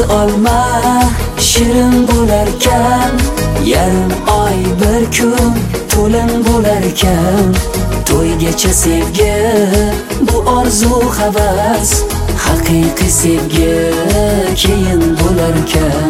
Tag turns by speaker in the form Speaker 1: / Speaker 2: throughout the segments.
Speaker 1: Qirmizi olma shirin bo'larkan, yarim oy bir kun to'lin bo'larkan. To'ygacha sevgi, bu orzu havas, haqiqiy sevgi keyin bo'larkan.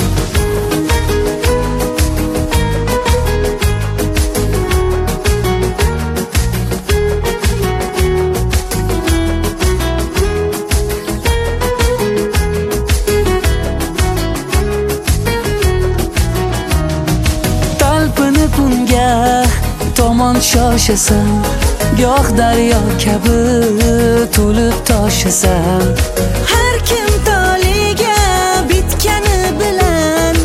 Speaker 1: Kunga tomon shoshasan, goh daryo kabi to'lib toshasan.
Speaker 2: Har kim toliga bitgani bilan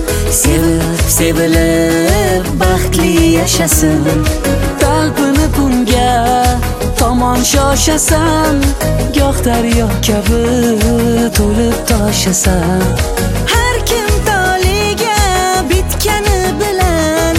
Speaker 1: sevilib baxtli yashasin. Talpinib kunga tomon shoshasan, goh daryo kabi to'lib toshasan.
Speaker 2: Har kim toliga bitgani bilan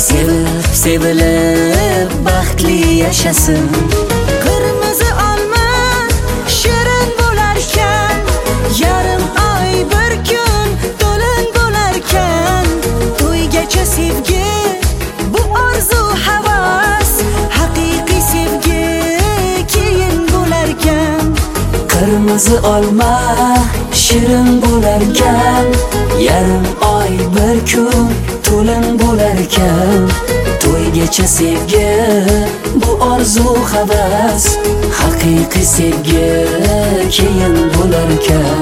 Speaker 1: sevilib baxtli yashasin.
Speaker 2: Qirmizi olma shirin bo'larkan, yarim oy bir kun to'lin bo'larkan. To'ygacha sevgi, bu orzu havas, haqiqiy sevgi keyin bo'larkan.
Speaker 1: Qirmizi olma shirin bo'larkan, yarim oy bir kun to'lin bo'larkan. To'ygacha sevgi, bu orzu havas, haqiqiy sevgi keyin bo'larkan.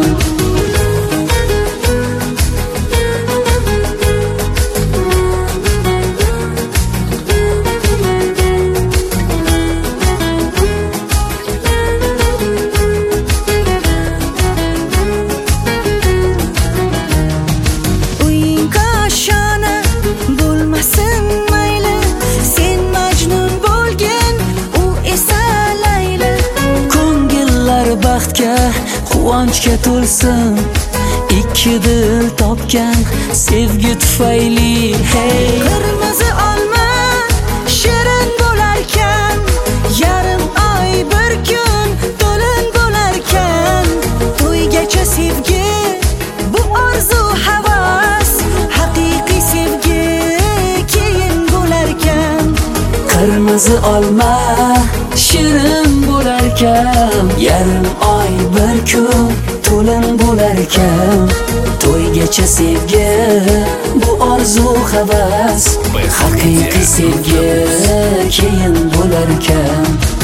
Speaker 1: Baxtga, quvonchga to'lsin, ikki dil topgan sevgi tufayli. Hey,
Speaker 2: qirmizi olma shirin bo'larkan, yarim oy bir kun to'lin bo'larkan. To'ygacha sevgi, bu orzu havas, haqiqiy sevgi keyin bo'larkan.
Speaker 1: Qirmizi olma shirin bo'larkan, yarim oy bir kun to'lin bo'larkan. To'ygacha sevgi, bu orzu havas, haqiqiy sevgi keyin bo'larkan.